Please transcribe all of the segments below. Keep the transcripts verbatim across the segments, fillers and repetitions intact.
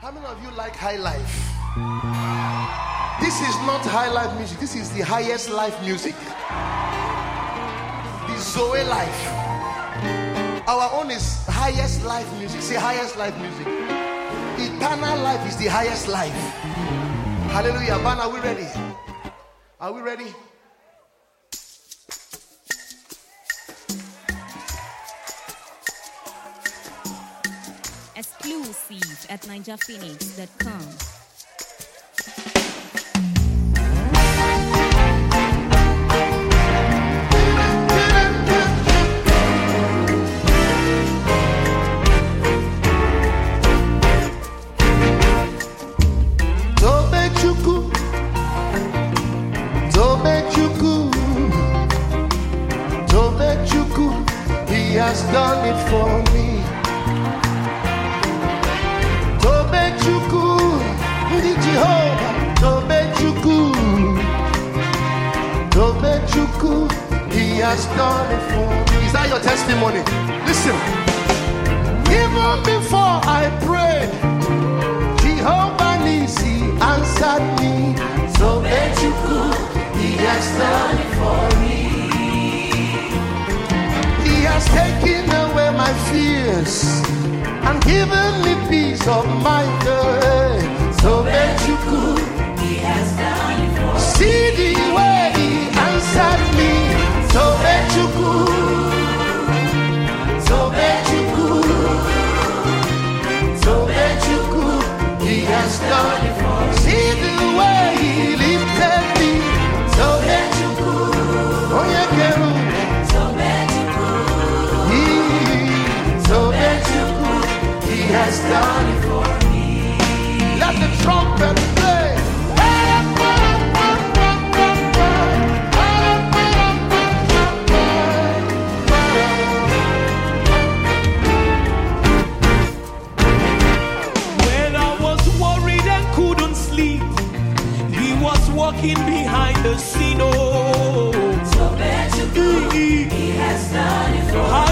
How many of you like high life? This is not high life music. This is the highest life music. The Zoe life. Our own is highest life music. Say highest life music. Eternal life is the highest life. Hallelujah. Man, are we ready? Are we ready? Exclusive at ninja phoenix dot com. He has done it for me. Tobe Chuku, Ndi Jehovah. Tobe Chuku, Tobe Chuku. He has done it for me. Is that your testimony? Listen. Even before I prayed, Jehovah Nisi answered me. Tobe Chuku, He has done it for me. He has taken away my fears and given me peace of mind. So that you could, He has done it for me. See the way He answered me. So that you could, so that you could, so that you could, He has done it for me. See the way He lifted me. So that you could, oh yeah, girl. He has done it for me. Let the trumpet play. When I was worried and couldn't sleep, He was walking behind the scene. Oh, so that you could, He has done it for me.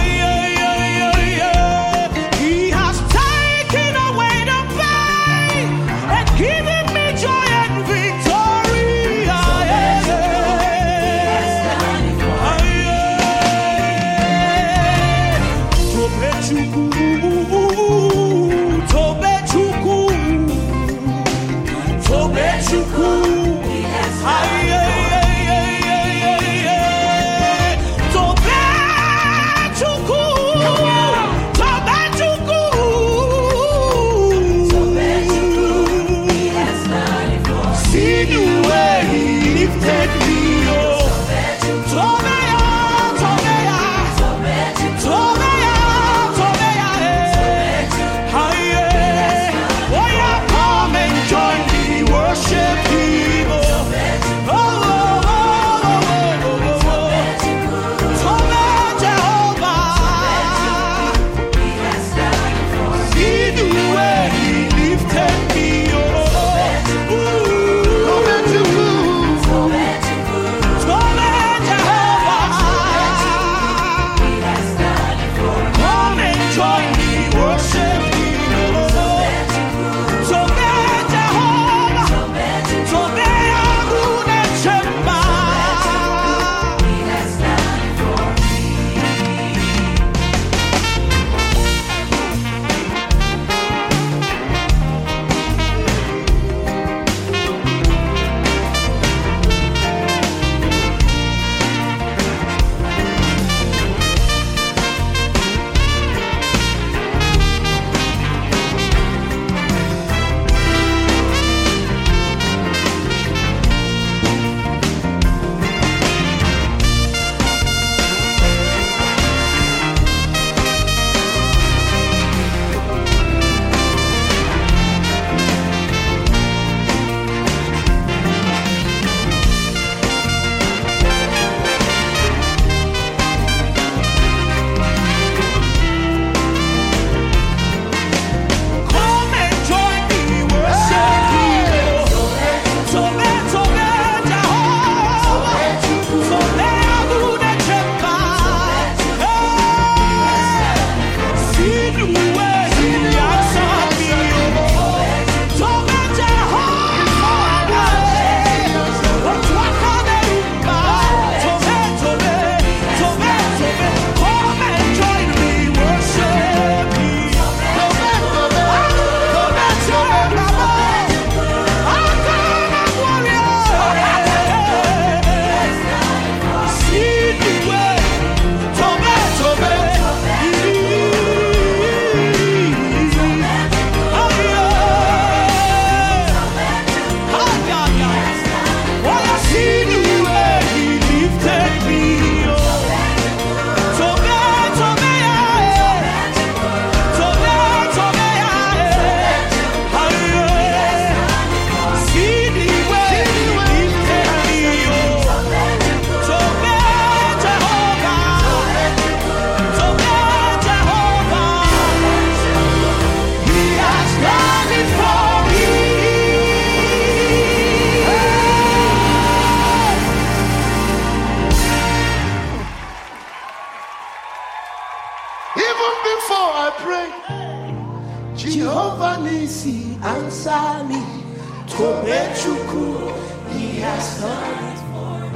Jehovah Nisi, answer me. Tobechuku, he has done it for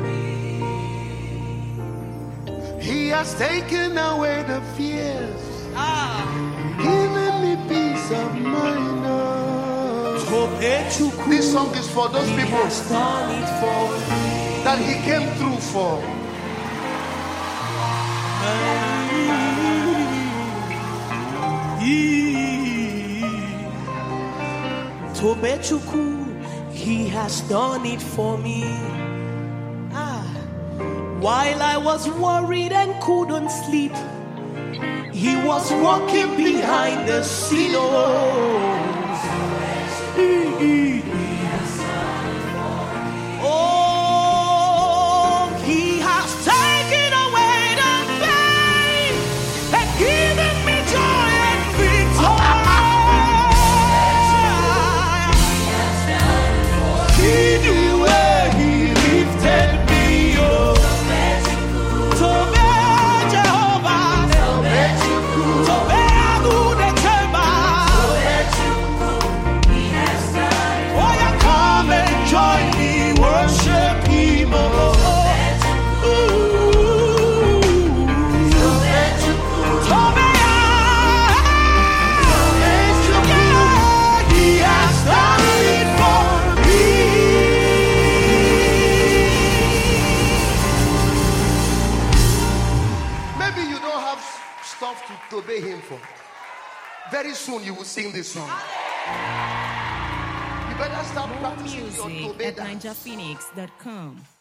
me. He has taken away the fears, ah. given me peace of mind. Tobechuku, this song is for those he people has done it for me. That he came through for. Tobechuku, he has done it for me. Ah, while I was worried and couldn't sleep, he was walking behind the scenes. Oh, he has taken away the pain and given me joy and victory. Stuff to obey him for. Very soon you will sing this song. You better start More practicing music your to obey at that. ninja phoenix dot com.